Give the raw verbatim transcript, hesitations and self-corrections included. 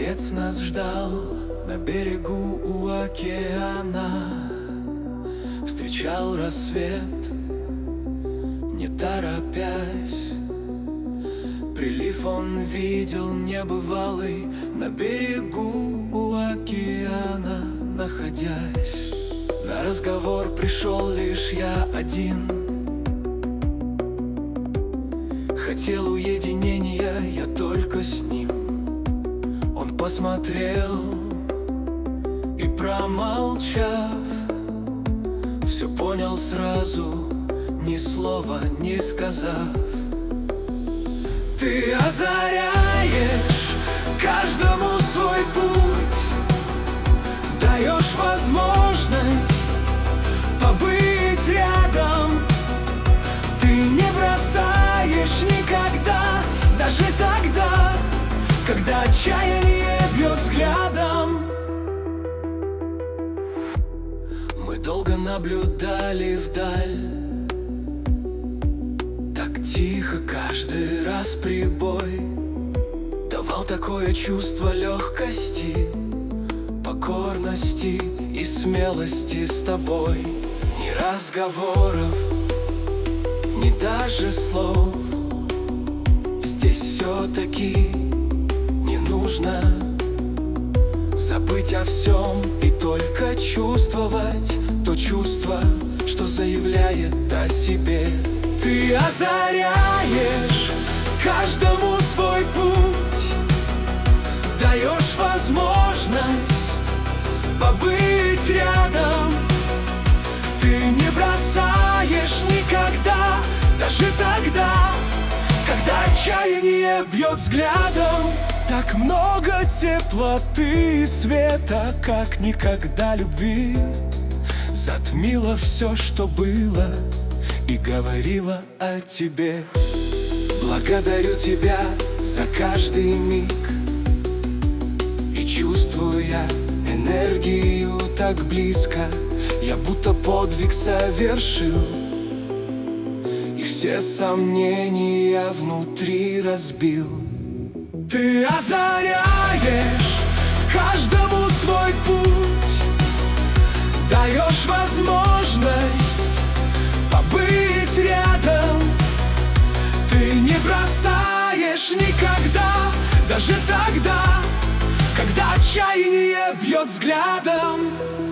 Отец нас ждал на берегу у океана, встречал рассвет, не торопясь. Прилив он видел небывалый на берегу у океана находясь. На разговор пришел лишь я один. Хотел уединения я только с ним. Он посмотрел и, промолчав, все понял сразу, ни слова не сказав. Ты озаряешь каждому свой путь, даешь возможность побыть рядом. Ты не бросаешь никогда, даже тогда, когда отчаяние бьет взглядом. Мы долго наблюдали вдаль, так тихо каждый раз прибой давал такое чувство легкости, покорности и смелости с тобой. Ни разговоров, ни даже слов здесь все-таки не нужно. Забыть о всем и только чувствовать то чувство, что заявляет о себе. Ты озаряешь каждому свой путь, даешь возможность побыть рядом. Ты не бросаешь никогда, даже тогда, когда отчаяние бьет взглядом. Так много теплоты и света, как никогда любви, затмило все, что было, и говорила о тебе. Благодарю тебя за каждый миг, и чувствую я энергию так близко. Я будто подвиг совершил, и все сомнения внутри разбил. Ты озаряешь каждому свой путь, даешь возможность побыть рядом. Ты не бросаешь никогда, даже тогда, когда отчаяние бьет взглядом.